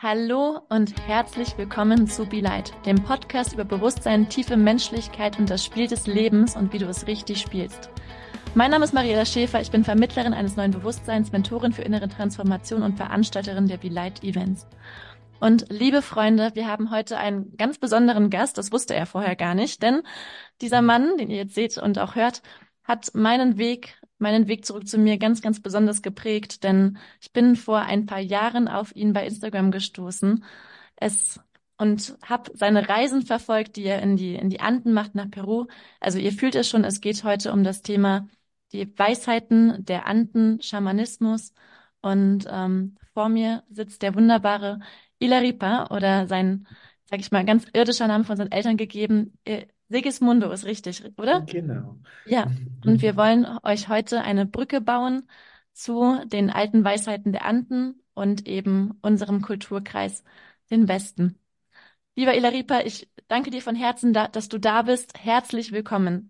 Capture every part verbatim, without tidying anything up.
Hallo und herzlich willkommen zu Be Light, dem Podcast über Bewusstsein, tiefe Menschlichkeit und das Spiel des Lebens und wie du es richtig spielst. Mein Name ist Mariela Schäfer, ich bin Vermittlerin eines neuen Bewusstseins, Mentorin für innere Transformation und Veranstalterin der Be Light Events. Und liebe Freunde, wir haben heute einen ganz besonderen Gast, das wusste er vorher gar nicht, denn dieser Mann, den ihr jetzt seht und auch hört, hat meinen Weg, meinen Weg zurück zu mir ganz, ganz besonders geprägt, denn ich bin vor ein paar Jahren auf ihn bei Instagram gestoßen. Es und habe seine Reisen verfolgt, die er in die in die Anden macht nach Peru. Also ihr fühlt es schon, es geht heute um das Thema die Weisheiten der Anden, Schamanismus. Und ähm, vor mir sitzt der wunderbare Ilaripa oder sein, sag ich mal, ganz irdischer Name von seinen Eltern gegeben. Äh, Sigismundo ist richtig, oder? Genau. Ja. Und wir wollen euch heute eine Brücke bauen zu den alten Weisheiten der Anden und eben unserem Kulturkreis, den Westen. Lieber Ilaripa, ich danke dir von Herzen, da, dass du da bist. Herzlich willkommen.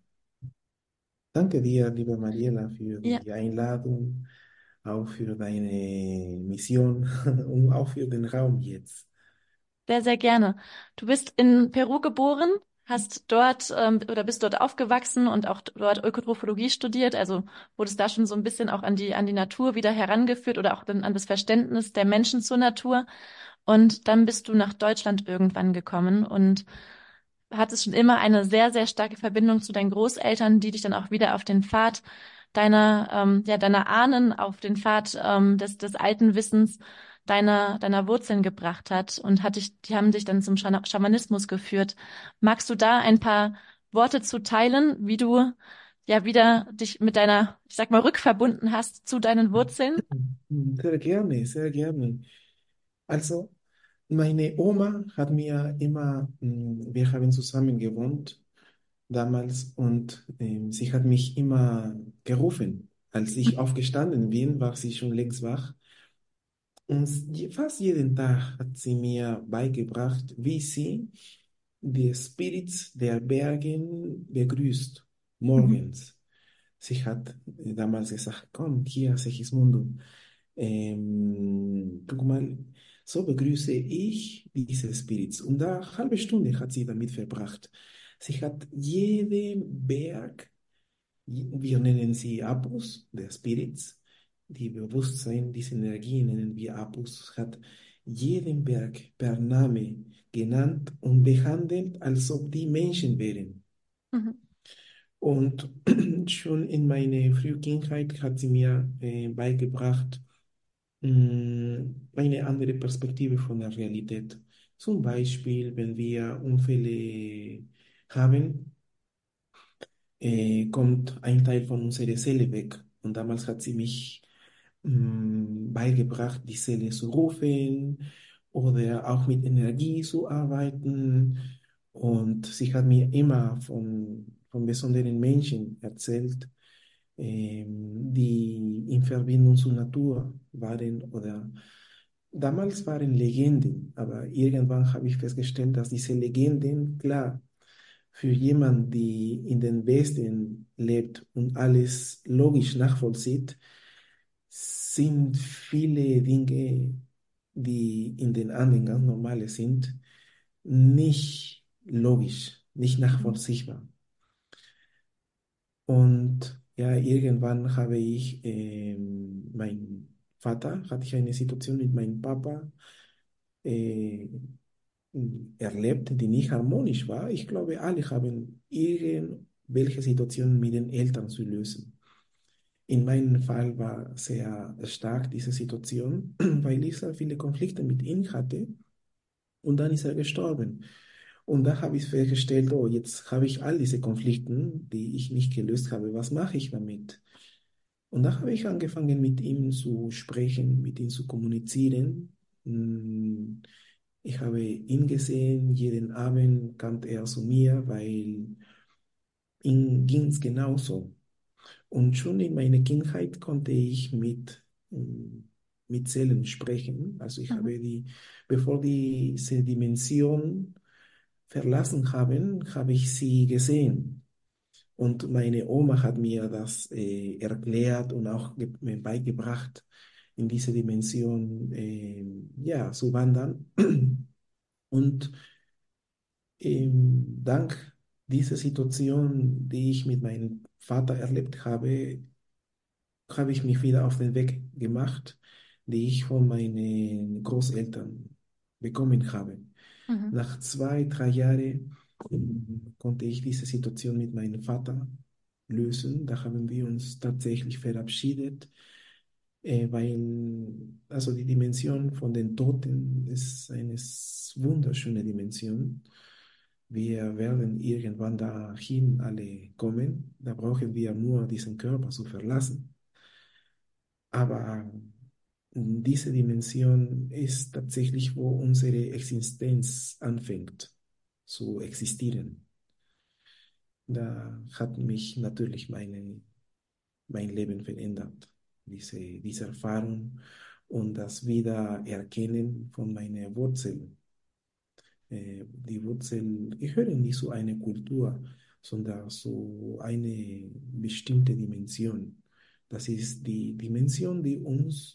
Danke dir, liebe Mariela, für Ja, die Einladung, auch für deine Mission und auch für den Raum jetzt. sehr, sehr gerne. Du bist in Peru geboren, hast dort ähm, oder bist dort aufgewachsen und auch dort Ökotrophologie studiert, also wurdest da schon so ein bisschen auch an die, an die Natur wieder herangeführt oder auch dann an das Verständnis der Menschen zur Natur. Und dann bist du nach Deutschland irgendwann gekommen und hattest schon immer eine sehr, sehr starke Verbindung zu deinen Großeltern, die dich dann auch wieder auf den Pfad deiner, ähm, ja, deiner Ahnen, auf den Pfad ähm, des, des alten Wissens deiner, deiner Wurzeln gebracht hat und hat dich, die haben dich dann zum Schana- Schamanismus geführt. Magst du da ein paar Worte zu teilen, wie du ja wieder dich mit deiner, ich sag mal, rückverbunden hast zu deinen Wurzeln? Sehr gerne, sehr gerne. Also, meine Oma hat mir immer, mm, wir haben zusammen gewohnt damals und ähm, sie hat mich immer gerufen. Als ich aufgestanden bin, war sie schon längst wach. Und je- fast jeden Tag hat sie mir beigebracht, wie sie die Spirits der Bergen begrüßt, Mhm. morgens. Sie hat damals gesagt, komm hier, Segismundo, ähm, guck mal, so begrüße ich diese Spirits. Und da eine halbe Stunde hat sie damit verbracht. Sie hat jeden Berg, wir nennen sie Apus, der Spirits, die Bewusstsein, diese Energie nennen wir Apus, hat jeden Berg per Name genannt und behandelt, als ob die Menschen wären. Mhm. Und schon in meiner Frühkindheit hat sie mir äh, beigebracht, mh, eine andere Perspektive von der Realität. Zum Beispiel, wenn wir Unfälle haben, äh, kommt ein Teil von unserer Seele weg. Und damals hat sie mich mh, beigebracht, die Seele zu rufen oder auch mit Energie zu arbeiten. Und sie hat mir immer von, von besonderen Menschen erzählt, ähm, die in Verbindung zur Natur waren oder damals waren Legenden, aber irgendwann habe ich festgestellt, dass diese Legenden, klar, für jemanden, die in den Westen lebt und alles logisch nachvollzieht, sind viele Dinge, die in den anderen ganz normale sind, nicht logisch, nicht Mhm. nachvollziehbar. Und ja, irgendwann habe ich, ähm, mein Vater, hatte ich eine Situation mit meinem Papa äh, erlebt, die nicht harmonisch war. Ich glaube, alle haben irgendwelche Situationen mit den Eltern zu lösen. In meinem Fall war sehr stark diese Situation, weil ich sehr viele Konflikte mit ihm hatte und dann ist er gestorben. Und da habe ich festgestellt, oh, jetzt habe ich all diese Konflikte, die ich nicht gelöst habe. Was mache ich damit? Und da habe ich angefangen, mit ihm zu sprechen, mit ihm zu kommunizieren. Mm, Ich habe ihn gesehen, jeden Abend kam er zu mir, weil ihm ging es genauso. Und schon in meiner Kindheit konnte ich mit, mm, mit Seelen sprechen. Also ich Mhm. habe die, bevor diese Dimension verlassen haben, habe ich sie gesehen. Und meine Oma hat mir das äh, erklärt und auch ge- mir beigebracht. in diese Dimension äh, ja, zu wandern. Und ähm, dank dieser Situation, die ich mit meinem Vater erlebt habe, habe ich mich wieder auf den Weg gemacht, die ich von meinen Großeltern bekommen habe. Mhm. Nach zwei, drei Jahren ähm, konnte ich diese Situation mit meinem Vater lösen. Da haben wir uns tatsächlich verabschiedet, äh, weil also die Dimension von den Toten ist eine s- wunderschöne Dimension. Wir werden irgendwann dahin alle kommen. Da brauchen wir nur diesen Körper zu verlassen. Aber diese Dimension ist tatsächlich, wo unsere Existenz anfängt zu existieren. Da hat mich natürlich meine, mein Leben verändert, diese, diese Erfahrung und das Wiedererkennen von meinen Wurzeln. Äh, die Wurzeln gehören nicht zu einer Kultur, sondern zu einer bestimmten Dimension. Das ist die Dimension, die uns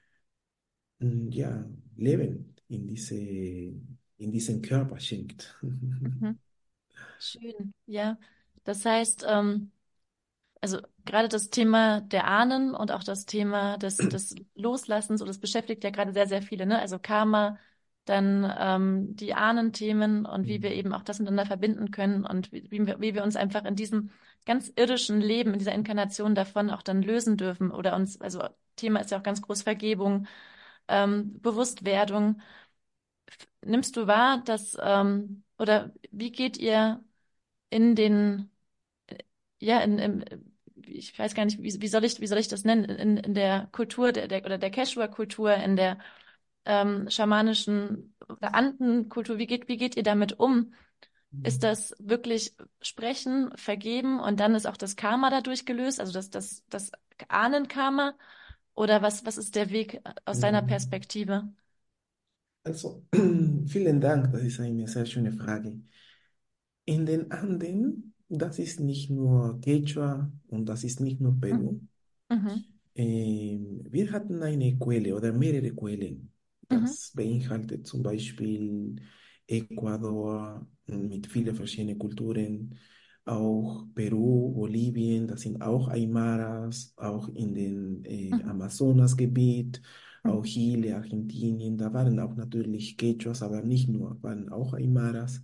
mm, ja, Leben in diese, in diesen Körper schenkt. Mhm. Schön, ja. Das heißt, ähm, also gerade das Thema der Ahnen und auch das Thema des, des Loslassens, und das beschäftigt ja gerade sehr, sehr viele, ne? Also Karma, dann ähm, die Ahnenthemen und wie wir eben auch das miteinander verbinden können und wie, wie wir, wie wir uns einfach in diesem ganz irdischen Leben, in dieser Inkarnation davon auch dann lösen dürfen oder uns, also Thema ist ja auch ganz groß Vergebung, ähm, Bewusstwerdung. Nimmst du wahr, dass, ähm, oder wie geht ihr in den ja, in, im, ich weiß gar nicht, wie, wie soll ich, wie soll ich das nennen, in, in der Kultur der, der oder der Quechua-Kultur, in der ähm, schamanischen oder Anden-Kultur, wie geht, wie geht ihr damit um? Ist das wirklich Sprechen, Vergeben und dann ist auch das Karma dadurch gelöst, also das, das, das Ahnenkarma? Oder was, was ist der Weg aus deiner Mhm. Perspektive? Also, vielen Dank, das ist eine sehr schöne Frage. In den Anden, das ist nicht nur Quechua und das ist nicht nur Mhm. Peru. Mhm. Ähm, wir hatten eine Quelle oder mehrere Quellen. Mhm. Das beinhaltet zum Beispiel Ecuador mit vielen verschiedenen Kulturen, auch Peru, Bolivien, das sind auch Aymaras, auch in den äh, Mhm. Amazonasgebiet, auch Mhm. Chile, Argentinien, da waren auch natürlich Quechuas, aber nicht nur, waren auch Aymaras.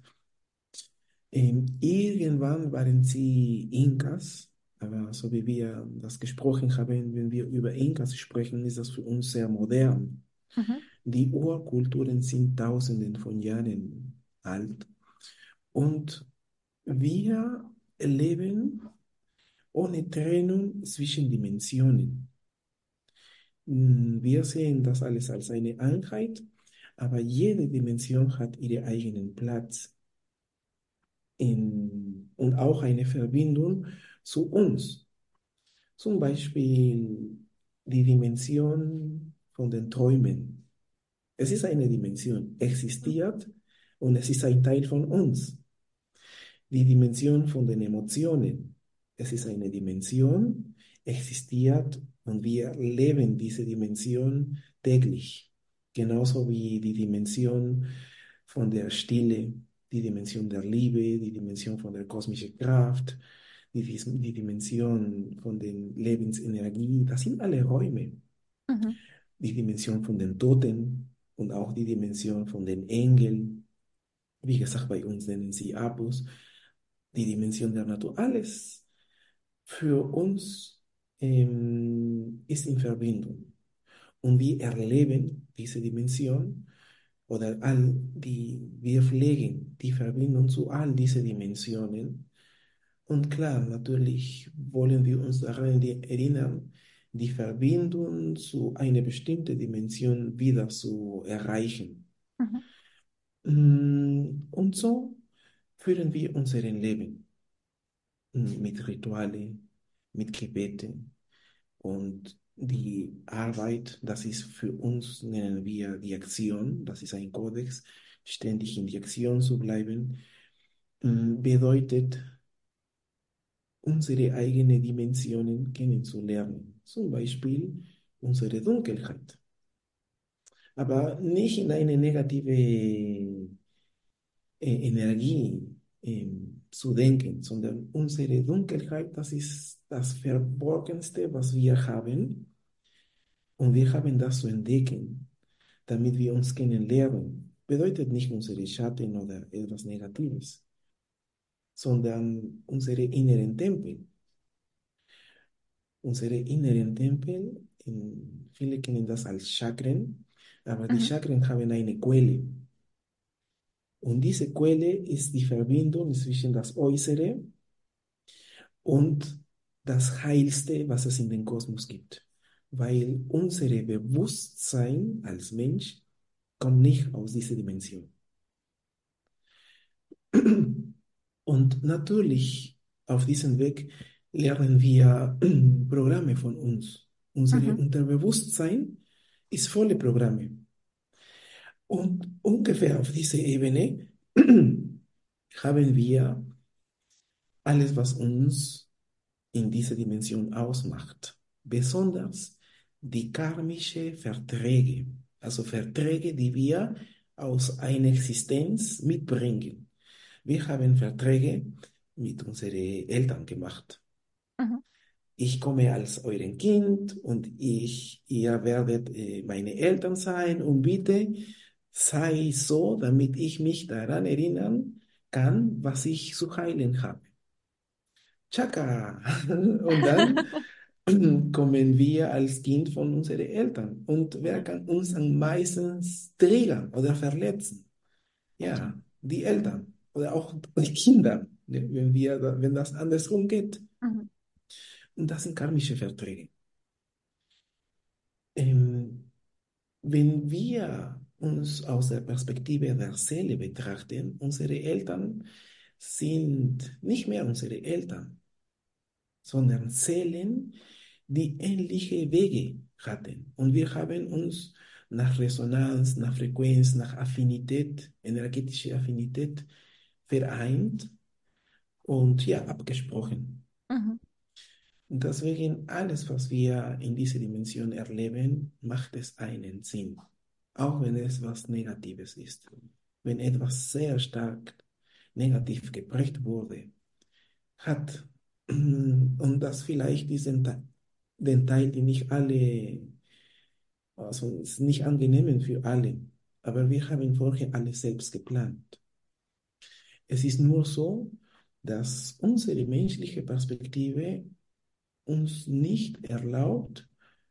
Ähm, irgendwann waren sie Inkas, aber so wie wir das gesprochen haben, wenn wir über Inkas sprechen, ist das für uns sehr modern. Mhm. Die Urkulturen sind Tausenden von Jahren alt und wir leben ohne Trennung zwischen Dimensionen. Mm, Wir sehen das alles als eine Einheit, aber jede Dimension hat ihren eigenen Platz in, und auch eine Verbindung zu uns. Zum Beispiel die Dimension von den Träumen. Es ist eine Dimension, existiert und es ist ein Teil von uns. Die Dimension von den Emotionen. Es ist eine Dimension, existiert und wir leben diese Dimension täglich. Genauso wie die Dimension von der Stille, die Dimension der Liebe, die Dimension von der kosmischen Kraft, die, Dis- die Dimension von der Lebensenergie. Das sind alle Räume. Mhm. Die Dimension von den Toten und auch die Dimension von den Engeln. Wie gesagt, bei uns nennen sie Apus, die Dimension der Natur. Alles für uns ähm, ist in Verbindung. Und wir erleben diese Dimension oder all die, wir pflegen die Verbindung zu all diesen Dimensionen. Und klar, natürlich wollen wir uns daran erinnern, die Verbindung zu einer bestimmten Dimension wieder zu erreichen. Mhm. Mm, Und so führen wir unser Leben mm, mit Rituale, mit Gebeten und die Arbeit, das ist für uns, nennen wir die Aktion, das ist ein Kodex, ständig in die Aktion zu bleiben, mm, bedeutet, unsere eigenen Dimensionen kennenzulernen. Zum Beispiel unsere Dunkelheit. Aber nicht in eine negative äh, Energie ähm, zu denken, sondern unsere Dunkelheit, das ist das Verborgenste, was wir haben. Und wir haben das zu entdecken, damit wir uns kennenlernen. Bedeutet nicht unsere Schatten oder etwas Negatives, sondern unsere inneren Tempel. Unsere inneren Tempel, in, viele kennen das als Chakren, aber die Mhm. Chakren haben eine Quelle. Und diese Quelle ist die Verbindung zwischen das Äußere und das Heilste, was es in den Kosmos gibt. Weil unser Bewusstsein als Mensch kommt nicht aus dieser Dimension. Und natürlich auf diesem Weg lernen wir Programme von uns. Unser Mhm. Unterbewusstsein ist volle Programme. Und ungefähr auf dieser Ebene haben wir alles, was uns in dieser Dimension ausmacht. Besonders die karmische Verträge, also Verträge, die wir aus einer Existenz mitbringen. Wir haben Verträge mit unseren Eltern gemacht. Mhm. Ich komme als euren Kind und ich, ihr werdet äh, meine Eltern sein und bitte sei so, damit ich mich daran erinnern kann, was ich zu heilen habe. Chaka! Und dann kommen wir als Kind von unseren Eltern. Und wer Ja, kann uns am meisten triggern oder verletzen? Eltern. Ja, die Mhm. Eltern oder auch die Kinder, ne, wenn wir, wenn das andersrum geht. Mhm. Und das sind karmische Verträge. Ähm, Wenn wir uns aus der Perspektive der Seele betrachten, unsere Eltern sind nicht mehr unsere Eltern, sondern Seelen, die ähnliche Wege hatten. Und wir haben uns nach Resonanz, nach Frequenz, nach Affinität, energetische Affinität vereint und ja, abgesprochen. Mhm. Und deswegen alles, was wir in dieser Dimension erleben, macht es einen Sinn, auch wenn es was Negatives ist. Wenn etwas sehr stark negativ geprägt wurde, hat und das vielleicht diesen Te- den Teil, den nicht alle, also ist nicht angenehm für alle, aber wir haben vorher alles selbst geplant. Es ist nur so, dass unsere menschliche Perspektive uns nicht erlaubt,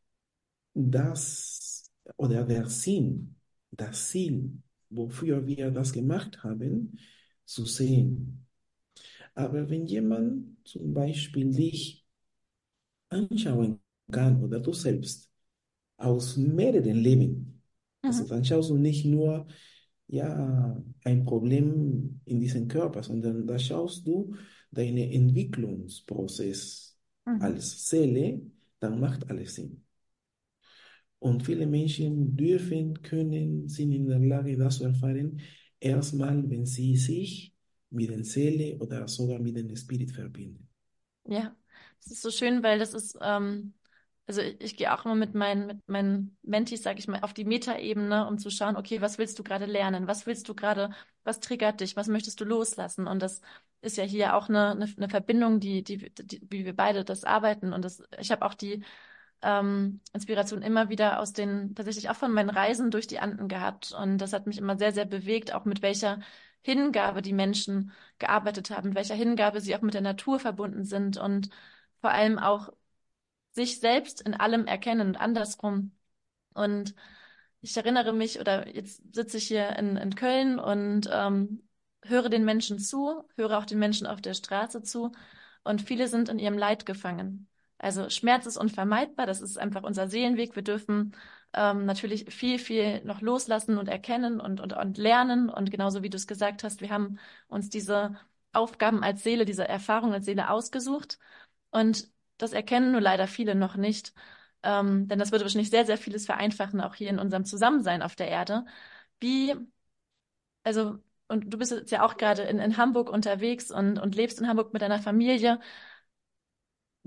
das oder der Sinn, das Ziel, wofür wir das gemacht haben, zu sehen. Aber wenn jemand zum Beispiel dich anschauen kann oder du selbst aus mehreren Leben, also Mhm. dann schaust du nicht nur ja, ein Problem in diesem Körper, sondern da schaust du deinen Entwicklungsprozess Mhm. als Seele, dann macht alles Sinn. Und viele Menschen dürfen, können, sind in der Lage, das zu erfahren, erstmal, wenn sie sich mit der Seele oder sogar mit dem Spirit verbinden. Ja, das ist so schön, weil das ist, ähm, also ich, ich gehe auch immer mit meinen, mit meinen Mentees, sage ich mal, auf die Metaebene, um zu schauen, okay, was willst du gerade lernen? Was willst du gerade, was triggert dich? Was möchtest du loslassen? Und das ist ja hier auch eine, eine, eine Verbindung, die, die, die, wie wir beide das arbeiten. Und das, ich habe auch die ähm, Inspiration immer wieder aus den, tatsächlich auch von meinen Reisen durch die Anden gehabt. Und das hat mich immer sehr, sehr bewegt, auch mit welcher Hingabe die Menschen gearbeitet haben, mit welcher Hingabe sie auch mit der Natur verbunden sind und vor allem auch sich selbst in allem erkennen und andersrum. Und ich erinnere mich, oder jetzt sitze ich hier in, in Köln und ähm, höre den Menschen zu, höre auch den Menschen auf der Straße zu und viele sind in ihrem Leid gefangen. Also Schmerz ist unvermeidbar, das ist einfach unser Seelenweg. Wir dürfen ähm, natürlich viel, viel noch loslassen und erkennen und, und, und lernen. Und genauso wie du es gesagt hast, wir haben uns diese Aufgaben als Seele, diese Erfahrung als Seele ausgesucht. Und das erkennen nur leider viele noch nicht. Ähm, denn das würde wahrscheinlich sehr, sehr vieles vereinfachen, auch hier in unserem Zusammensein auf der Erde. Wie, also, und du bist jetzt ja auch gerade in, in Hamburg unterwegs und, und lebst in Hamburg mit deiner Familie.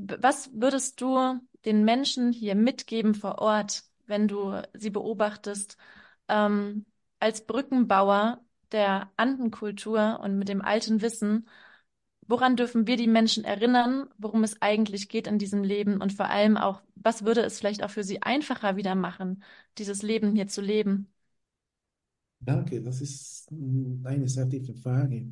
B- Was würdest du den Menschen hier mitgeben vor Ort, wenn du sie beobachtest, ähm, als Brückenbauer der Andenkultur und mit dem alten Wissen? Woran dürfen wir die Menschen erinnern, worum es eigentlich geht in diesem Leben und vor allem auch, was würde es vielleicht auch für sie einfacher wieder machen, dieses Leben hier zu leben? Danke, das ist mm, eine sehr tiefe Frage.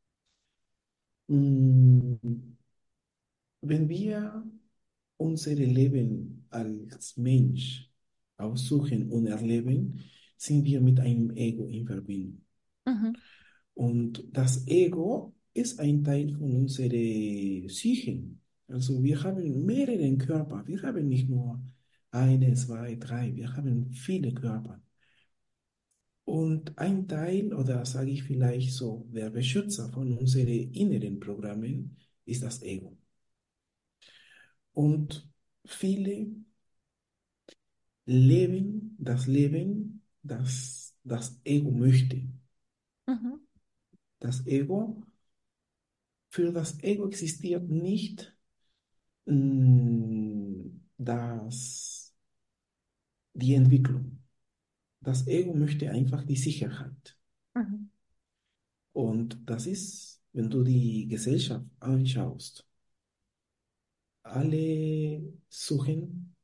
Mm, Wenn wir unser Leben als Mensch aussuchen und erleben, sind wir mit einem Ego in Verbindung. Mhm, Und das Ego ist ein Teil von unserer Psyche. Also wir haben mehrere Körper. Wir haben nicht nur eine, zwei, drei. Wir haben viele Körper. Und ein Teil, oder sage ich vielleicht so, der Beschützer von unseren inneren Programmen ist das Ego. Und viele leben das Leben, das das Ego möchte. mhm, Das Ego, für das Ego existiert nicht mh, das, die Entwicklung. Das Ego möchte einfach die Sicherheit. mhm, Und das ist, wenn du die Gesellschaft anschaust, alle suchen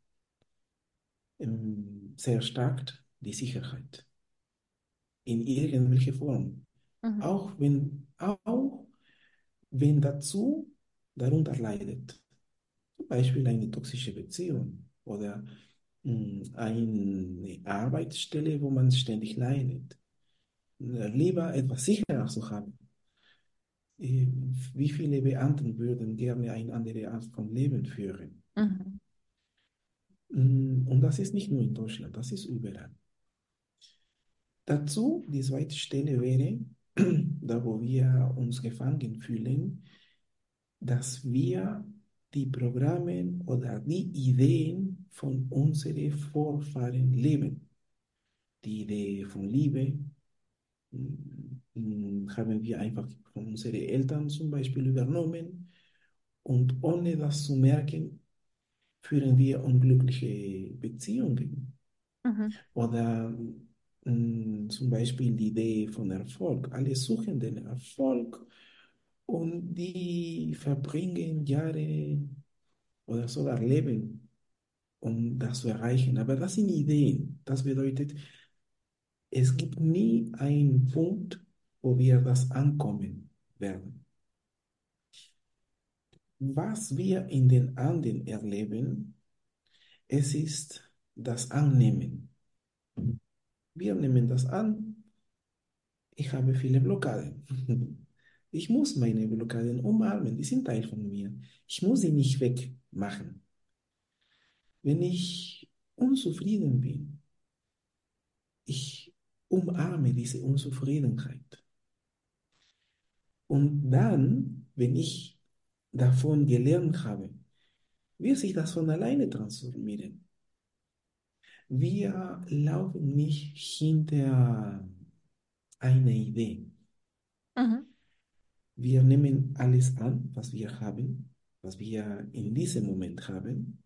ähm, sehr stark die Sicherheit in irgendwelcher Form. mhm, Auch wenn, auch wenn dazu darunter leidet. Zum Beispiel eine toxische Beziehung oder mh, eine Arbeitsstelle, wo man ständig leidet. Äh, Lieber etwas sicherer zu haben. Äh, Wie viele Beamten würden gerne eine andere Art von Leben führen? mhm, Mm, Und das ist nicht nur in Deutschland, das ist überall. Dazu, die zweite Stelle wäre, da wo wir uns gefangen fühlen, dass wir die Programme oder die Ideen von unseren Vorfahren leben. Die Idee von Liebe mm, mm, haben wir einfach von unseren Eltern zum Beispiel übernommen und ohne das zu merken, führen wir unglückliche Beziehungen. mhm, Oder mm, zum Beispiel die Idee von Erfolg. Alle suchen den Erfolg und die verbringen Jahre oder sogar Leben, um das zu erreichen. Aber das sind Ideen. Das bedeutet, es gibt nie einen Punkt, wo wir das ankommen werden. Was wir in den Anden erleben, es ist das Annehmen. Wir nehmen das an. Ich habe viele Blockaden. Ich muss meine Blockaden umarmen. Die sind Teil von mir. Ich muss sie nicht wegmachen. Wenn ich unzufrieden bin, ich umarme diese Unzufriedenheit. Und dann, wenn ich davon gelernt habe, wird sich das von alleine transformieren. Wir laufen nicht hinter einer Idee. mhm, Wir nehmen alles an, was wir haben, was wir in diesem Moment haben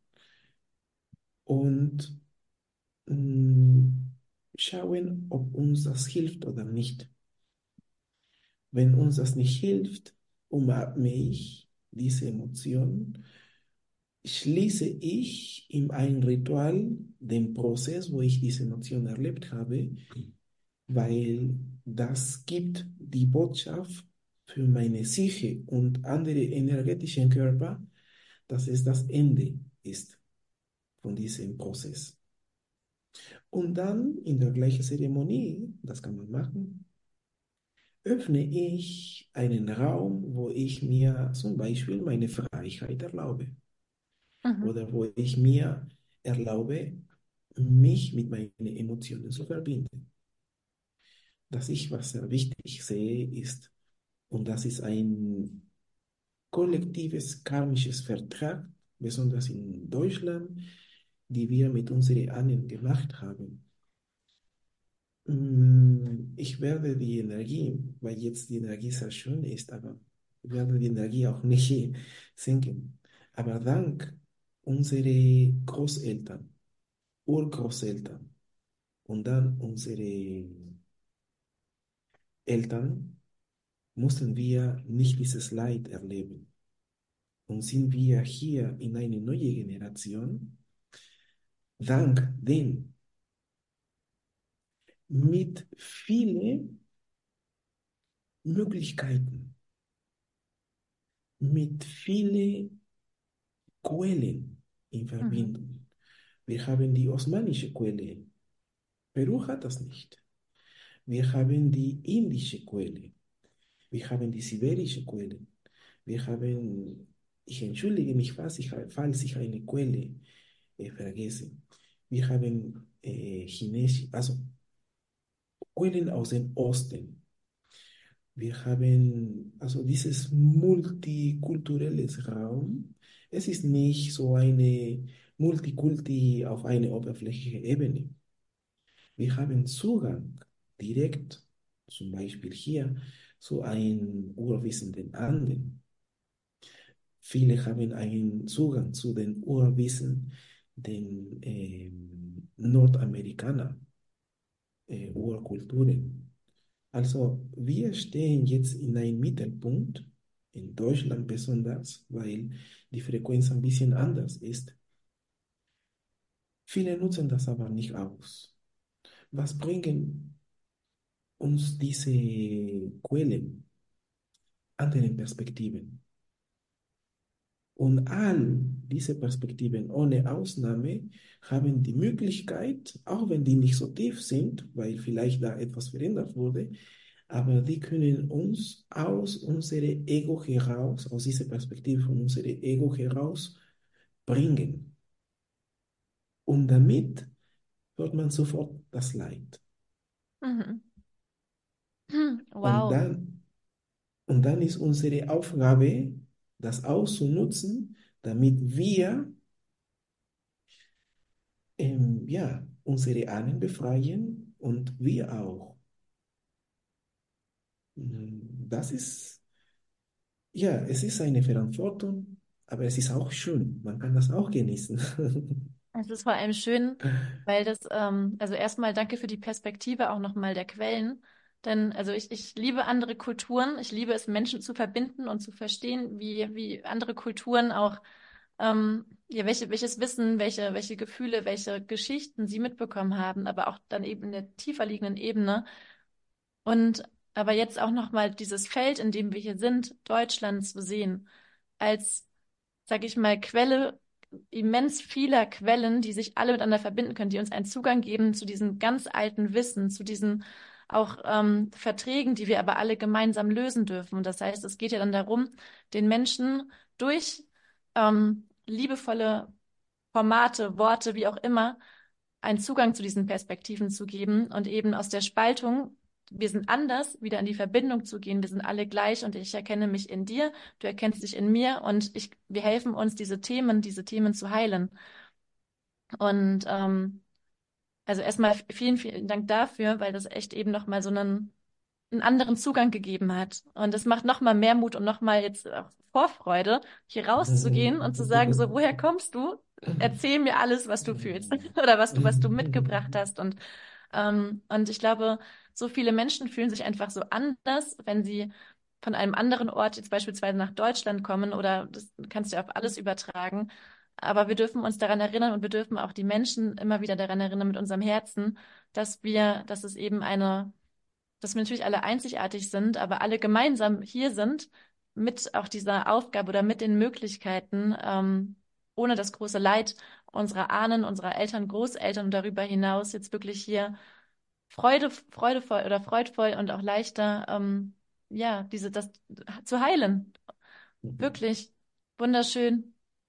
und mh, schauen, ob uns das hilft oder nicht. Wenn uns das nicht hilft, umarme ich diese Emotion, schließe ich in ein Ritual den Prozess, wo ich diese Emotion erlebt habe, weil das gibt die Botschaft für meine Psyche und andere energetischen Körper, dass es das Ende ist von diesem Prozess. Und dann in der gleichen Zeremonie, das kann man machen, öffne ich einen Raum, wo ich mir zum Beispiel meine Freiheit erlaube mhm, oder wo ich mir erlaube, mich mit meinen Emotionen zu verbinden. Dass ich, was sehr wichtig sehe, ist, und das ist ein kollektives karmisches Vertrag, besonders in Deutschland, die wir mit unseren Ahnen gemacht haben. Mm, Ich werde die Energie, weil jetzt die Energie sehr schön ist, aber ich werde die Energie auch nicht senken. Aber dank unserer Großeltern, Urgroßeltern und dann unsere Eltern mussten wir nicht dieses Leid erleben. Und sind wir hier in eine neue Generation, dank dem, mit vielen Möglichkeiten, mit vielen Quellen in Mhm. Verbindung. Wir haben die osmanische Quelle. Peru hat das nicht. Wir haben die indische Quelle. Wir haben die sibirische Quelle. Wir haben, ich entschuldige mich, falls ich, falls ich eine Quelle äh, vergesse. Wir haben äh, Chinesisch, also Quellen aus dem Osten. Wir haben also dieses multikulturelles Raum. Es ist nicht so eine Multikulti auf einer oberflächlichen Ebene. Wir haben Zugang direkt, zum Beispiel hier, zu einem Urwissen den Anden. Viele haben einen Zugang zu den Urwissen den ähm, Nordamerikanern, äh, Urkulturen. Also wir stehen jetzt in einem Mittelpunkt, in Deutschland besonders, weil die Frequenz ein bisschen anders ist. Viele nutzen das aber nicht aus. Was bringen uns diese Quellen, andere Perspektiven? Und all diese Perspektiven ohne Ausnahme haben die Möglichkeit, auch wenn die nicht so tief sind, weil vielleicht da etwas verändert wurde, aber die können uns aus unserem Ego heraus, aus dieser Perspektive von unserem Ego heraus bringen. Und damit hört man sofort das Leid. Mhm. Und Wow. dann, und dann ist unsere Aufgabe, das auszunutzen, damit wir ähm, ja, unsere Ahnen befreien und wir auch. Mm, Das ist, ja, es ist eine Verantwortung, aber es ist auch schön. Man kann das auch genießen. Es ist vor allem schön, weil das, ähm, also erstmal danke für die Perspektive auch nochmal der Quellen. Denn also ich, ich liebe andere Kulturen. Ich liebe es, Menschen zu verbinden und zu verstehen, wie, wie andere Kulturen auch, ähm, ja, welche, welches Wissen, welche, welche Gefühle, welche Geschichten sie mitbekommen haben, aber auch dann eben in der tiefer liegenden Ebene. Und aber jetzt auch nochmal dieses Feld, in dem wir hier sind, Deutschland zu sehen, als, sag ich mal, Quelle immens vieler Quellen, die sich alle miteinander verbinden können, die uns einen Zugang geben zu diesem ganz alten Wissen, zu diesen auch ähm, Verträgen, die wir aber alle gemeinsam lösen dürfen. Und das heißt, es geht ja dann darum, den Menschen durch ähm, liebevolle Formate, Worte, wie auch immer, einen Zugang zu diesen Perspektiven zu geben und eben aus der Spaltung, wir sind anders, wieder in die Verbindung zu gehen. Wir sind alle gleich und ich erkenne mich in dir, du erkennst dich in mir und ich, wir helfen uns, diese Themen, diese Themen zu heilen. Und ähm, also erstmal vielen, vielen Dank dafür, weil das echt eben nochmal so einen, einen anderen Zugang gegeben hat. Und es macht nochmal mehr Mut und nochmal jetzt auch Vorfreude, hier rauszugehen und zu sagen, so, woher kommst du? Erzähl mir alles, was du fühlst oder was du, was du mitgebracht hast. Und, ähm, und ich glaube, so viele Menschen fühlen sich einfach so anders, wenn sie von einem anderen Ort jetzt beispielsweise nach Deutschland kommen oder das kannst du ja auf alles übertragen. Aber wir dürfen uns daran erinnern und wir dürfen auch die Menschen immer wieder daran erinnern mit unserem Herzen, dass wir, dass es eben eine, dass wir natürlich alle einzigartig sind, aber alle gemeinsam hier sind mit auch dieser Aufgabe oder mit den Möglichkeiten, ähm, ohne das große Leid unserer Ahnen, unserer Eltern, Großeltern und darüber hinaus jetzt wirklich hier Freude, freudevoll oder freudvoll und auch leichter, ähm, ja, diese, das zu heilen. Wirklich wunderschön.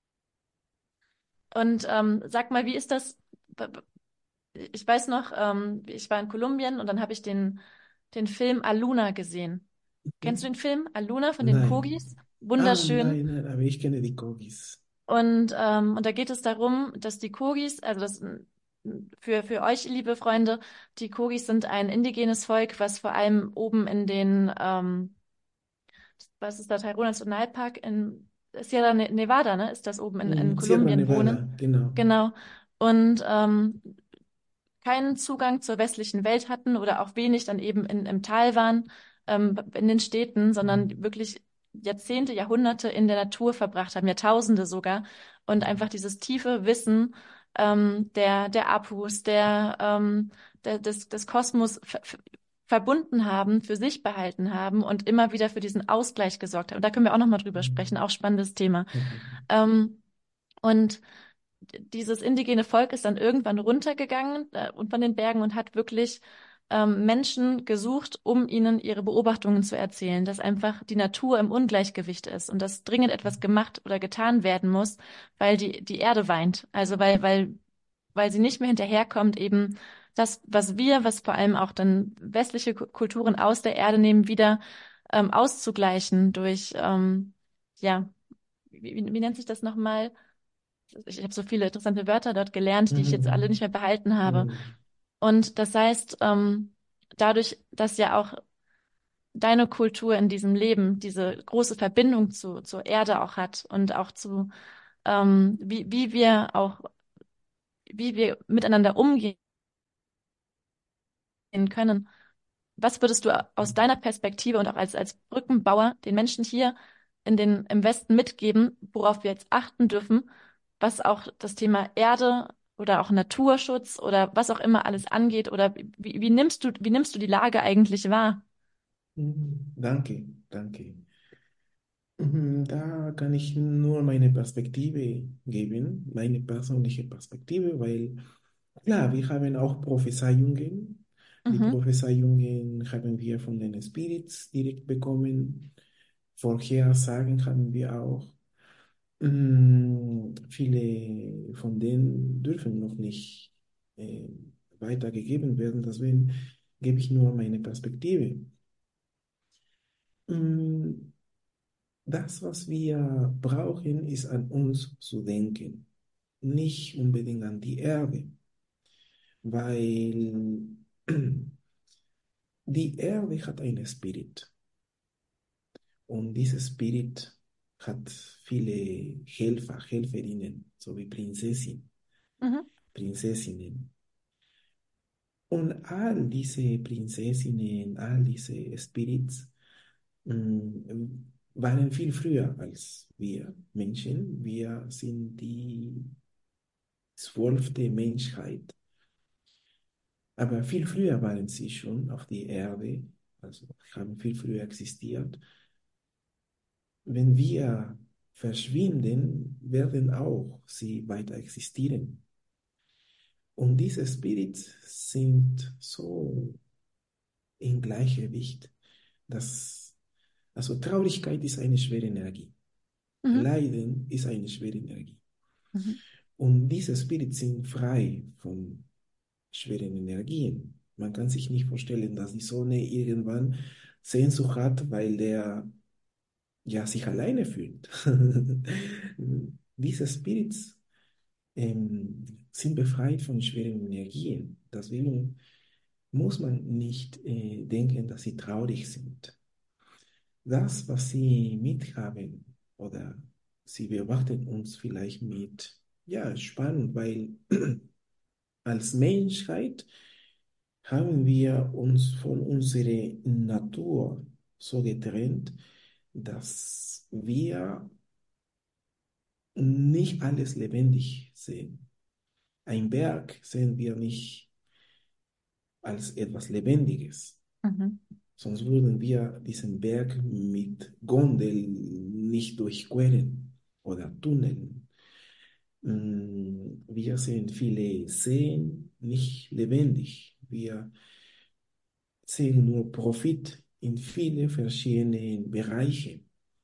Und ähm, sag mal, wie ist das? b- b- Ich weiß noch, ähm, ich war in Kolumbien und dann habe ich den, den Film Aluna gesehen. Kennst du den Film Aluna von den Kogis? Nein. Ah, Wunderschön. nein, nein, aber ich kenne die Kogis. Und, ähm, und da geht es darum, dass die Kogis, also das für, für euch, liebe Freunde, die Kogis sind ein indigenes Volk, was vor allem oben in den, ähm, was ist da, Tayrona Nationalpark in, Sierra Ne- Nevada, ne, ist das oben in, in Mhm. Sierra Kolumbien wohnen. Nevada, genau. Genau. Und ähm, keinen Zugang zur westlichen Welt hatten oder auch wenig dann eben in, im Tal waren, ähm, in den Städten, sondern Mhm. wirklich Jahrzehnte, Jahrhunderte in der Natur verbracht haben, Jahrtausende sogar. Und einfach Mhm. dieses tiefe Wissen ähm, der, der Apus, der, ähm, der, des, des Kosmos ver ver verbunden haben, für sich behalten haben und immer wieder für diesen Ausgleich gesorgt haben. Und da können wir auch nochmal drüber sprechen, auch spannendes Thema. Mhm. Ähm, und dieses indigene Volk ist dann irgendwann runtergegangen äh, und von den Bergen und hat wirklich ähm, Menschen gesucht, um ihnen ihre Beobachtungen zu erzählen, dass einfach die Natur im Ungleichgewicht ist und dass dringend etwas gemacht oder getan werden muss, weil die, die Erde weint. Also weil, weil, weil sie nicht mehr hinterherkommt, eben das, was wir, was vor allem auch dann westliche Ku- Kulturen aus der Erde nehmen, wieder ähm, auszugleichen durch, ähm, ja, wie, wie, wie nennt sich das nochmal? Ich habe so viele interessante Wörter dort gelernt, die ich jetzt alle nicht Mhm. mehr behalten habe. Mhm. Und das heißt, ähm, dadurch, dass ja auch deine Kultur in diesem Leben diese große Verbindung zu, zur Erde auch hat und auch zu, ähm, wie, wie wir auch, wie wir miteinander umgehen können. Was würdest du aus Mhm. deiner Perspektive und auch als, als Brückenbauer den Menschen hier in den, im Westen mitgeben, worauf wir jetzt achten dürfen, was auch das Thema Erde oder auch Naturschutz oder was auch immer alles angeht? Oder wie, wie nimmst du, wie nimmst du die Lage eigentlich wahr? Mhm. Danke, danke. Mhm. Da kann ich nur meine Perspektive geben, meine persönliche Perspektive, weil klar, wir haben auch Prophezeiungen. Die Mhm, Prophezeiungen haben wir von den Spirits direkt bekommen. Vorhersagen haben wir auch. Mm, Viele von denen dürfen noch nicht äh, weitergegeben werden. Deswegen gebe ich nur meine Perspektive. Mm, Das, was wir brauchen, ist an uns zu denken, nicht unbedingt an die Erde, weil die Erde hat einen Spirit und dieser Spirit hat viele Helfer, Helferinnen, so wie Prinzessin, mhm, Prinzessinnen. Und all diese Prinzessinnen, all diese Spirits mh, waren viel früher als wir Menschen. Wir sind die zwölfte Menschheit, aber viel früher waren sie schon auf die Erde, also haben viel früher existiert. Wenn wir verschwinden, werden auch sie weiter existieren. Und diese Spirits sind so im Gleichgewicht, dass also Traurigkeit ist eine schwere Energie. mhm, Leiden ist eine schwere Energie. mhm, Und diese Spirits sind frei von schweren Energien. Man kann sich nicht vorstellen, dass die Sonne irgendwann Sehnsucht hat, weil der ja sich alleine fühlt. Diese Spirits ähm, sind befreit von schweren Energien. Deswegen muss man nicht äh, denken, dass sie traurig sind. Das, was sie mithaben oder sie beobachten uns vielleicht mit, ja, spannend, weil als Menschheit haben wir uns von unserer Natur so getrennt, dass wir nicht alles lebendig sehen. Ein Berg sehen wir nicht als etwas Lebendiges. mhm, Sonst würden wir diesen Berg mit Gondeln nicht durchqueren oder tunneln. Mm, Wir sehen viele Seen nicht lebendig. Wir sehen nur Profit in viele verschiedene Bereiche.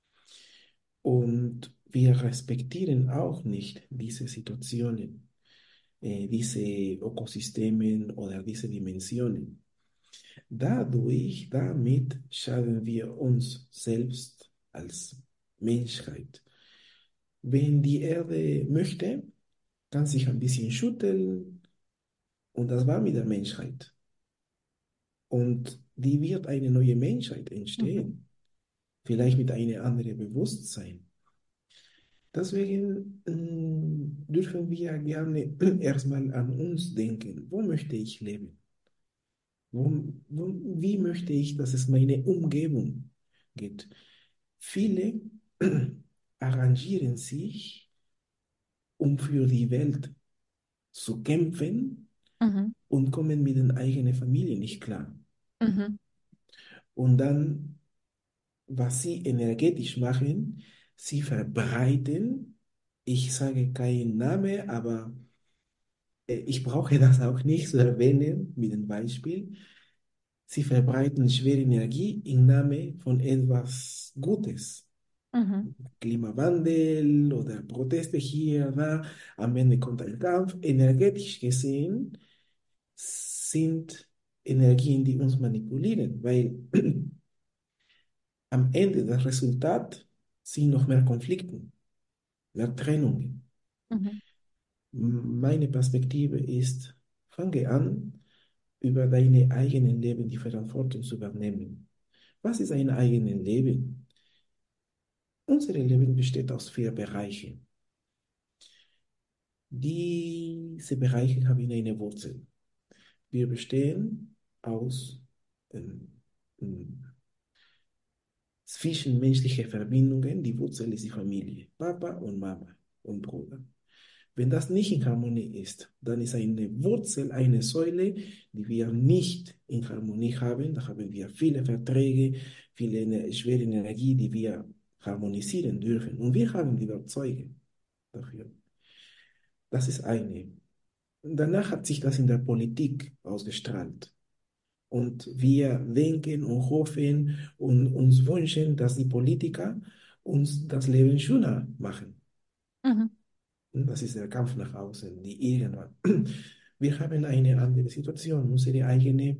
Und wir respektieren auch nicht diese Situationen, äh, diese Ökosystemen oder diese Dimensionen. Dadurch, damit schaden wir uns selbst als Menschheit. Wenn die Erde möchte, kann sich ein bisschen schütteln und das war mit der Menschheit. Und die wird eine neue Menschheit mhm, entstehen, vielleicht mit einem anderen Bewusstsein. Deswegen mm, dürfen wir gerne erstmal an uns denken. Wo möchte ich leben? Wo, wo, wie möchte ich, dass es meine Umgebung geht? Viele arrangieren sich, um für die Welt zu kämpfen Mhm. und kommen mit den eigenen Familien nicht klar. Mhm. Und dann, was sie energetisch machen, sie verbreiten, ich sage keinen Namen, aber äh, ich brauche das auch nicht zu erwähnen mit dem Beispiel. Sie verbreiten schwere Energie im Namen von etwas Gutes. Mhm. Klimawandel oder Proteste hier, da. Am Ende kommt ein Kampf. Energetisch gesehen sind Energien, die uns manipulieren, weil am Ende das Resultat sind noch mehr Konflikte, mehr Trennungen. Mhm. Meine Perspektive ist, fange an, über deine eigenen Leben die Verantwortung zu übernehmen. Was ist ein eigenes Leben? Unser Leben besteht aus vier Bereichen. Diese Bereiche haben eine Wurzel. Wir bestehen aus ähm, ähm, zwischenmenschlichen Verbindungen. Die Wurzel ist die Familie, Papa und Mama und Bruder. Wenn das nicht in Harmonie ist, dann ist eine Wurzel eine Säule, die wir nicht in Harmonie haben. Da haben wir viele Verträge, viele ener- schwere Energie, die wir harmonisieren dürfen. Und wir haben die Werkzeuge dafür. Das ist eine. Danach hat sich das in der Politik ausgestrahlt. Und wir denken und hoffen und uns wünschen, dass die Politiker uns das Leben schöner machen. Mhm. Und das ist der Kampf nach außen, die irgendwann. Wir haben eine andere Situation, unsere eigene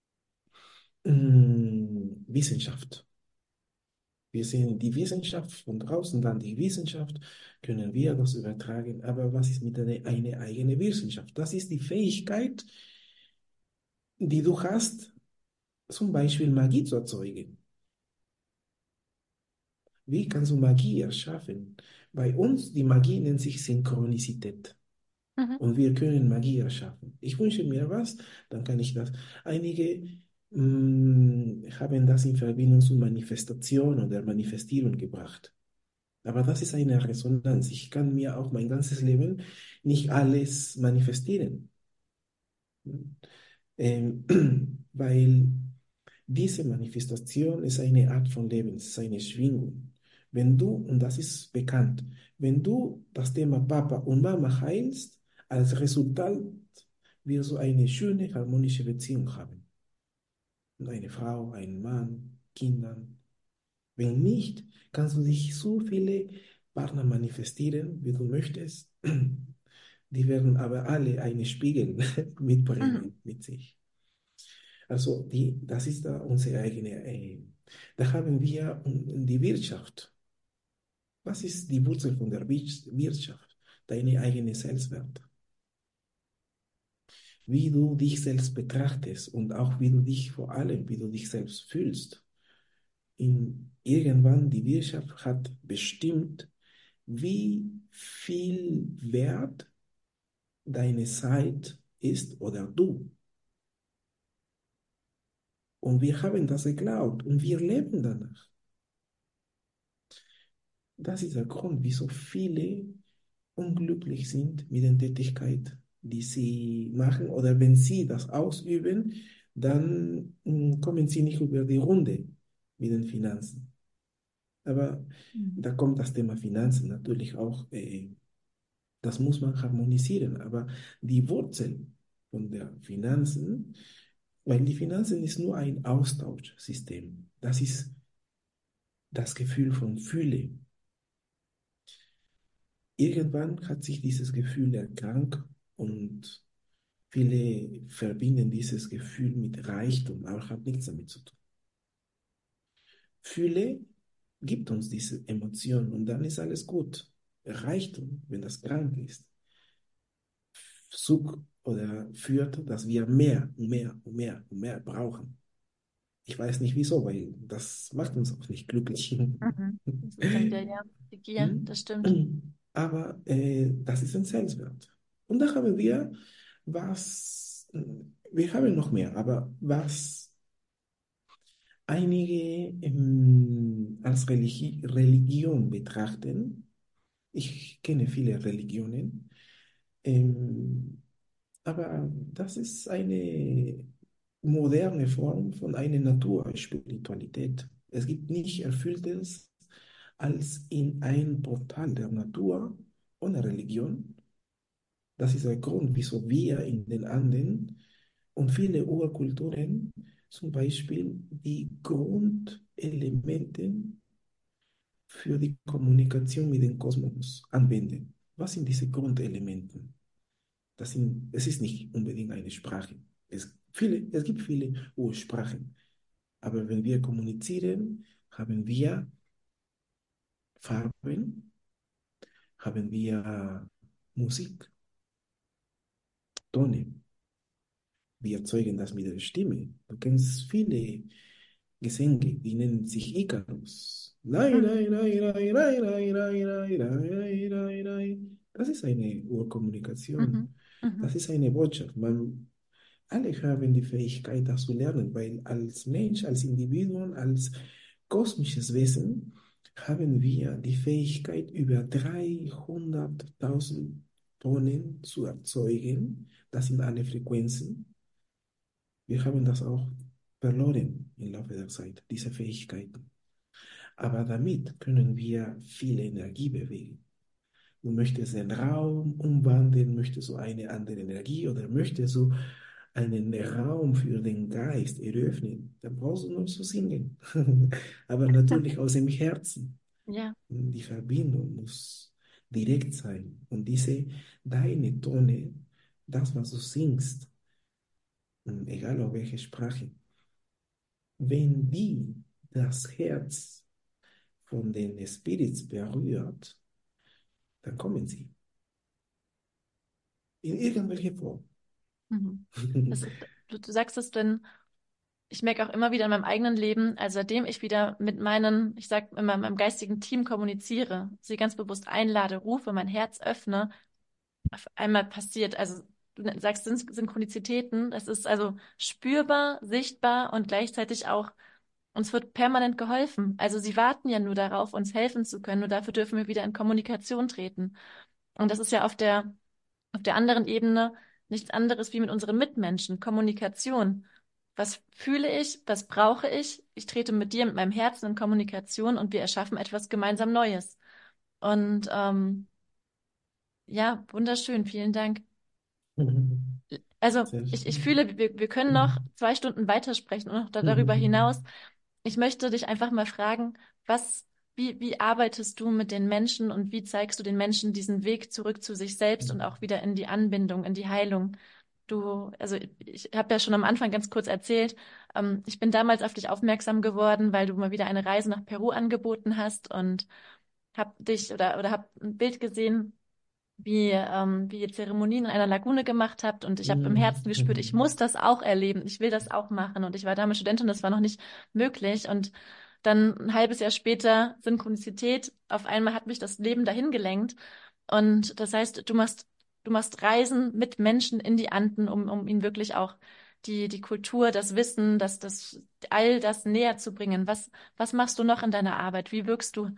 mm, Wissenschaft. Wir sehen die Wissenschaft von draußen, dann die Wissenschaft, können wir das übertragen. Aber was ist mit einer eine eigene Wissenschaft? Das ist die Fähigkeit, die du hast, zum Beispiel Magie zu erzeugen. Wie kannst du Magie erschaffen? Bei uns, die Magie nennt sich Synchronizität. Mhm. Und wir können Magie erschaffen. Ich wünsche mir was, dann kann ich das. Einige mh, haben das in Verbindung zu Manifestation oder Manifestierung gebracht. Aber das ist eine Resonanz. Ich kann mir auch mein ganzes Leben nicht alles manifestieren. Ähm, weil diese Manifestation ist eine Art von Leben, es ist eine Schwingung. Wenn du, und das ist bekannt, wenn du das Thema Papa und Mama heilst, als Resultat wirst du eine schöne, harmonische Beziehung haben. Und eine Frau, einen Mann, Kindern. Wenn nicht, kannst du dich so viele Partner manifestieren, wie du möchtest. Die werden aber alle einen Spiegel Mhm. mitbringen mit sich. Also die, das ist da unsere eigene. Äh, da haben wir um, die Wirtschaft. Was ist die Wurzel von der Wirtschaft? Deine eigene Selbstwert. Wie du dich selbst betrachtest und auch wie du dich vor allem, wie du dich selbst fühlst. In, irgendwann die Wirtschaft hat bestimmt, wie viel wert deine Zeit ist oder du. Und wir haben das geglaubt und wir leben danach. Das ist der Grund, wieso viele unglücklich sind mit der Tätigkeit, die sie machen. Oder wenn sie das ausüben, dann mm, kommen sie nicht über die Runde mit den Finanzen. Aber Mhm. da kommt das Thema Finanzen natürlich auch, äh, das muss man harmonisieren. Aber die Wurzel von der Finanzen, weil die Finanzen ist nur ein Austauschsystem. Das ist das Gefühl von Fülle. Irgendwann hat sich dieses Gefühl erkrankt und viele verbinden dieses Gefühl mit Reichtum, aber hat nichts damit zu tun. Fülle gibt uns diese Emotion und dann ist alles gut. Reichtum, wenn das krank ist, Zug oder führt, dass wir mehr und mehr und mehr und mehr brauchen. Ich weiß nicht wieso, weil das macht uns auch nicht glücklich. Mhm. Das ist dann wieder, ja, die Gier, das stimmt. Aber äh, das ist ein Selbstwert. Und da haben wir was, wir haben noch mehr, aber was einige ähm, als Religi Religion betrachten, ich kenne viele Religionen, ähm, aber das ist eine moderne Form von einer Naturspiritualität. Es gibt nicht Erfülltes als in ein Portal der Natur ohne Religion. Das ist der Grund, wieso wir in den Anden und viele Urkulturen zum Beispiel die Grundelemente für die Kommunikation mit dem Kosmos anwenden. Was sind diese Grundelemente? Das sind, es ist nicht unbedingt eine Sprache. Es, viele, es gibt viele Ursprachen. Aber wenn wir kommunizieren, haben wir Farben, haben wir Musik, Töne. Wir erzeugen das mit der Stimme. Du kennst viele Gesänge, die nennen sich Ikarus. Lai, Mhm. lai, lai, lai, lai, lai, lai, lai, lai, lai, lai. Das ist eine Mhm. Urkommunikation. Mhm. Das ist eine Botschaft. Man, alle haben die Fähigkeit, das zu lernen, weil als Mensch, als Individuum, als kosmisches Wesen haben wir die Fähigkeit, über dreihunderttausend Tonen zu erzeugen. Das sind alle Frequenzen. Wir haben das auch verloren im Laufe der Zeit, diese Fähigkeiten. Aber damit können wir viel Energie bewegen. Du möchtest den Raum umwandeln, möchtest du eine andere Energie oder möchtest du einen Raum für den Geist eröffnen, dann brauchst du nur zu singen. Aber natürlich aus dem Herzen. Ja. Die Verbindung muss direkt sein. Und diese, deine Tone, das, was du singst, egal auf welche Sprache, wenn die das Herz von den Spirits berührt, dann kommen sie in irgendwelche Form. Mhm. Das, du, du sagst es denn, ich merke auch immer wieder in meinem eigenen Leben, also seitdem ich wieder mit meinen, ich sag immer, meinem geistigen Team kommuniziere, sie ganz bewusst einlade, rufe, mein Herz öffne, auf einmal passiert, also du sagst Syn Synchronizitäten, das ist also spürbar, sichtbar und gleichzeitig auch, uns wird permanent geholfen. Also sie warten ja nur darauf, uns helfen zu können, nur dafür dürfen wir wieder in Kommunikation treten. Und das ist ja auf der, auf der anderen Ebene nichts anderes wie mit unseren Mitmenschen, Kommunikation. Was fühle ich? Was brauche ich? Ich trete mit dir, mit meinem Herzen in Kommunikation und wir erschaffen etwas gemeinsam Neues. Und ähm, ja, wunderschön, vielen Dank. Also ich, ich Selbstverständlich. fühle, wir, wir können noch zwei Stunden weitersprechen und noch da, darüber hinaus. Ich möchte dich einfach mal fragen, was, wie, wie arbeitest du mit den Menschen und wie zeigst du den Menschen diesen Weg zurück zu sich selbst und auch wieder in die Anbindung, in die Heilung? Du, also ich habe ja schon am Anfang ganz kurz erzählt, ähm, ich bin damals auf dich aufmerksam geworden, weil du mal wieder eine Reise nach Peru angeboten hast und hab dich oder oder hab ein Bild gesehen, wie, ähm, wie ihr Zeremonien in einer Lagune gemacht habt. Und ich habe im Herzen gespürt, ich muss das auch erleben, ich will das auch machen. Und ich war damals Studentin, das war noch nicht möglich. Und dann ein halbes Jahr später Synchronizität, auf einmal hat mich das Leben dahin gelenkt. Und das heißt, du machst, du machst Reisen mit Menschen in die Anden, um, um ihnen wirklich auch die, die Kultur, das Wissen, das, das, all das näher zu bringen. Was, was machst du noch in deiner Arbeit? Wie wirkst du?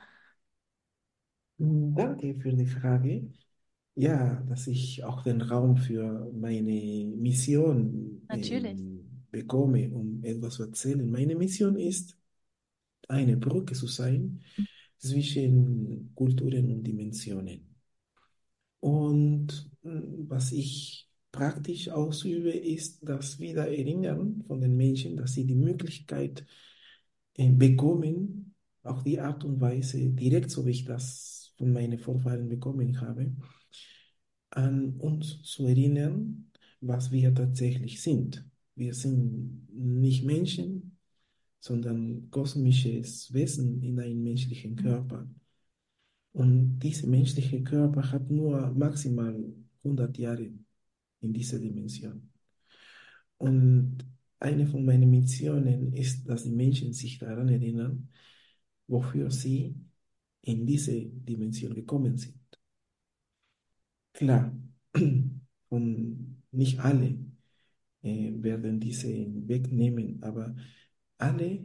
Danke für die Frage. Ja, dass ich auch den Raum für meine Mission Natürlich. ähm, bekomme, um etwas zu erzählen. Meine Mission ist, eine Brücke zu sein zwischen Kulturen und Dimensionen. Und mh, was ich praktisch ausübe, ist das Wiedererinnern von den Menschen, dass sie die Möglichkeit äh, bekommen, auch die Art und Weise, direkt so wie ich das von meinen Vorfahren bekommen habe, an uns zu erinnern, was wir tatsächlich sind. Wir sind nicht Menschen, sondern kosmisches Wesen in einem menschlichen Körper. Und dieser menschliche Körper hat nur maximal hundert Jahre in dieser Dimension. Und eine von meinen Missionen ist, dass die Menschen sich daran erinnern, wofür sie in diese Dimension gekommen sind. Klar, und nicht alle äh, werden diesen Weg nehmen, aber alle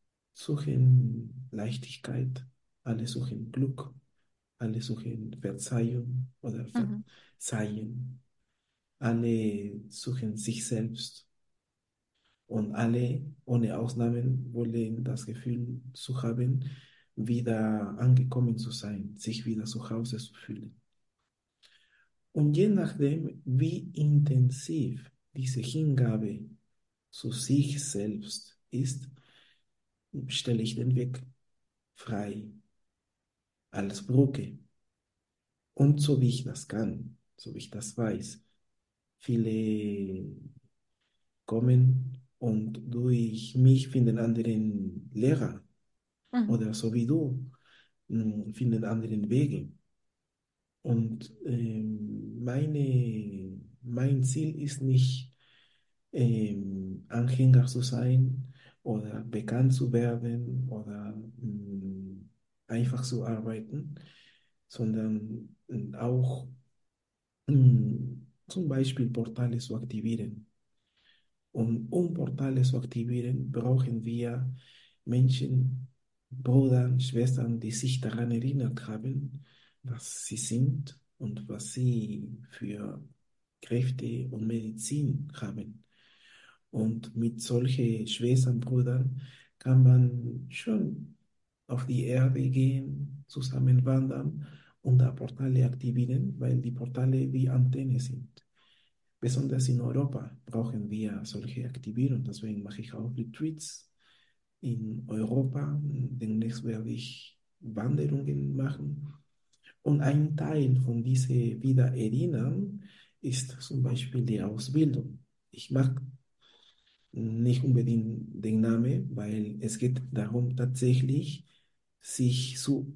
suchen Leichtigkeit, alle suchen Glück, alle suchen Verzeihung oder Mhm. Verzeihen, alle suchen sich selbst und alle ohne Ausnahmen wollen das Gefühl zu haben, wieder angekommen zu sein, sich wieder zu Hause zu fühlen. Und je nachdem, wie intensiv diese Hingabe zu sich selbst ist, stelle ich den Weg frei als Brücke. Und so wie ich das kann, so wie ich das weiß, viele kommen und durch mich finden anderen Lehrer Mhm. oder so wie du, mh, finden anderen Wege. Und ähm, meine, mein Ziel ist nicht, ähm, Anhänger zu sein oder bekannt zu werden oder mh, einfach zu arbeiten, sondern äh, auch mh, zum Beispiel Portale zu aktivieren. Und um Portale zu aktivieren, brauchen wir Menschen, Brüder, Schwestern, die sich daran erinnert haben, was sie sind und was sie für Kräfte und Medizin haben. Und mit solchen Schwestern, Brüdern kann man schon auf die Erde gehen, zusammen wandern und da Portale aktivieren, weil die Portale wie Antenne sind. Besonders in Europa brauchen wir solche Aktivierungen. Deswegen mache ich auch Retreats in Europa. Demnächst werde ich Wanderungen machen. Und ein Teil von diesem Wiedererinnern ist zum Beispiel die Ausbildung. Ich mag nicht unbedingt den Namen, weil es geht darum, tatsächlich sich zu,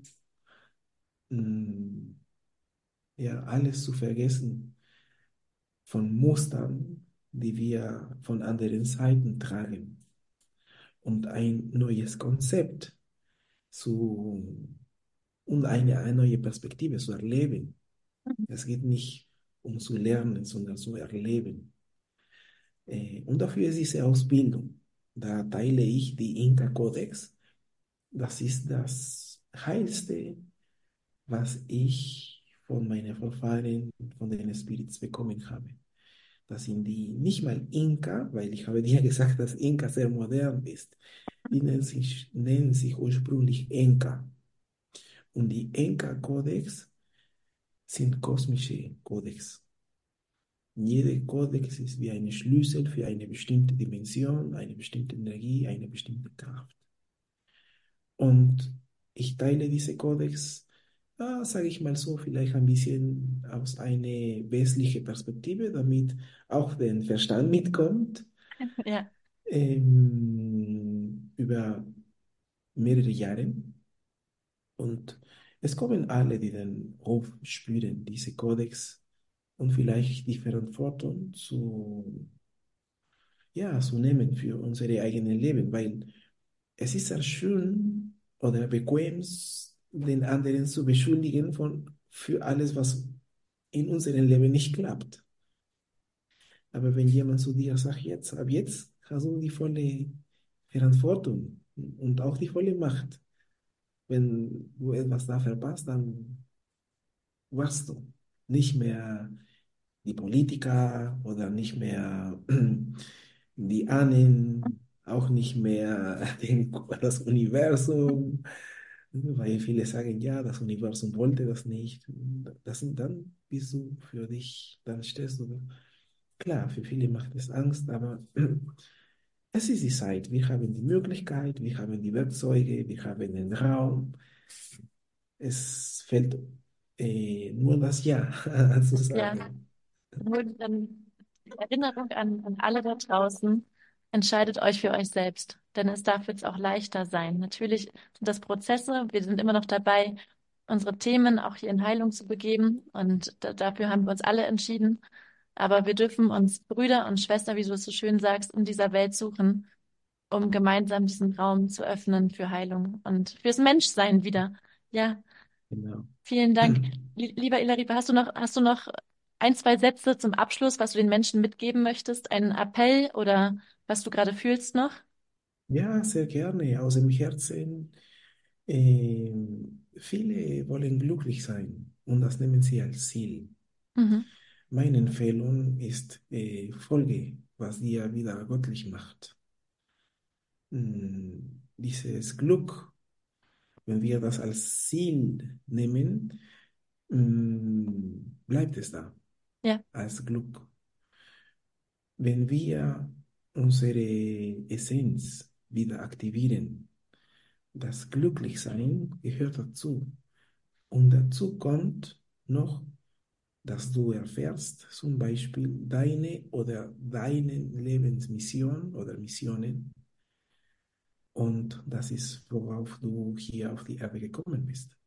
mh, ja, alles zu vergessen von Mustern, die wir von anderen Seiten tragen und ein neues Konzept zu, und eine, eine neue Perspektive zu erleben. Es geht nicht um zu lernen, sondern zu erleben. Äh, und dafür ist diese Ausbildung. Da teile ich die Inka-Kodex. Das ist das Heilste, was ich von meinen Vorfahren, von den Spirits bekommen habe. Das sind die nicht mal Inka, weil ich habe dir gesagt, dass Inka sehr modern ist. Die nennen sich, nennen sich ursprünglich Enka. Und die Enka-Kodex sind kosmische Kodex. Jeder Kodex ist wie ein Schlüssel für eine bestimmte Dimension, eine bestimmte Energie, eine bestimmte Kraft. Und ich teile diese Kodex, ah, sage ich mal so, vielleicht ein bisschen aus einer westlichen Perspektive, damit auch der Verstand mitkommt, Ja. ähm, über mehrere Jahre. Und es kommen alle, die den Ruf spüren, diese Kodex und vielleicht die Verantwortung zu, ja, zu nehmen für unsere eigenen Leben, weil es ist sehr schön oder bequem, den anderen zu beschuldigen von, für alles, was in unserem Leben nicht klappt. Aber wenn jemand zu dir sagt, jetzt, ab jetzt hast du die volle Verantwortung und auch die volle Macht. Wenn du etwas da verpasst, dann warst du nicht mehr die Politiker oder nicht mehr die Ahnen, auch nicht mehr den, das Universum, weil viele sagen, ja, das Universum wollte das nicht. Das, dann bist du für dich, dann stehst du. Klar, für viele macht es Angst, aber es ist die Zeit. Wir haben die Möglichkeit, wir haben die Werkzeuge, wir haben den Raum. Es fällt äh, nur das Ja zu Ja. sagen. Nur dann die Erinnerung an, an alle da draußen, entscheidet euch für euch selbst, denn es darf jetzt auch leichter sein. Natürlich sind das Prozesse, wir sind immer noch dabei, unsere Themen auch hier in Heilung zu begeben und da, dafür haben wir uns alle entschieden. Aber wir dürfen uns Brüder und Schwestern, wie du es so schön sagst, in dieser Welt suchen, um gemeinsam diesen Raum zu öffnen für Heilung und fürs Menschsein wieder. Ja, Genau. vielen Dank. Lie- Lieber Ilaripa, hast du noch, hast du noch ein, zwei Sätze zum Abschluss, was du den Menschen mitgeben möchtest? Einen Appell oder was du gerade fühlst noch? Ja, sehr gerne, aus dem Herzen. Ähm, viele wollen glücklich sein und das nehmen sie als Ziel. Mhm. Meine Empfehlung ist, äh, folge, was dir wieder göttlich macht. Mm, Dieses Glück, wenn wir das als Ziel nehmen, mm, bleibt es da, Ja, als Glück. Wenn wir unsere Essenz wieder aktivieren, das Glücklichsein gehört dazu. Und dazu kommt noch, dass du erfährst, zum Beispiel deine oder deine Lebensmission oder Missionen. Und das ist, worauf du hier auf die Erde gekommen bist.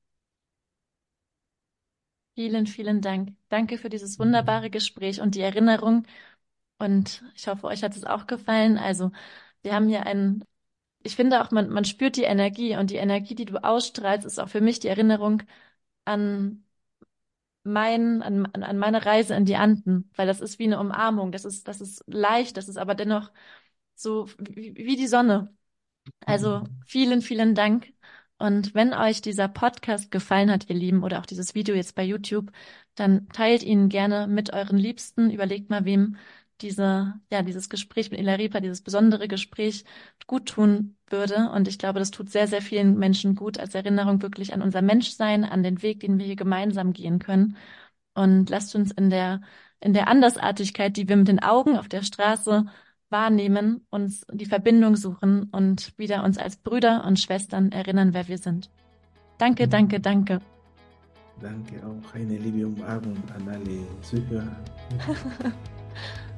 vielen, vielen Dank. Danke für dieses wunderbare Mhm. Gespräch und die Erinnerung. Und ich hoffe, euch hat es auch gefallen. Also, wir haben hier einen, ich finde auch, man, man spürt die Energie und die Energie, die du ausstrahlst, ist auch für mich die Erinnerung an mein, an, an an meine Reise in die Anden, weil das ist wie eine Umarmung. Das ist, das ist leicht, das ist aber dennoch so wie, wie die Sonne. Also Mhm. vielen, vielen Dank. Und wenn euch dieser Podcast gefallen hat, ihr Lieben, oder auch dieses Video jetzt bei YouTube, dann teilt ihn gerne mit euren Liebsten. Überlegt mal, wem diese, ja, dieses Gespräch mit Ilaripa, dieses besondere Gespräch gut tun würde. Und ich glaube, das tut sehr, sehr vielen Menschen gut als Erinnerung wirklich an unser Menschsein, an den Weg, den wir hier gemeinsam gehen können. Und lasst uns in der, in der Andersartigkeit, die wir mit den Augen auf der Straße wahrnehmen, uns die Verbindung suchen und wieder uns als Brüder und Schwestern erinnern, wer wir sind. Danke, danke, Mhm. danke. Danke auch. Eine liebe Umarmung an alle Zuhörer.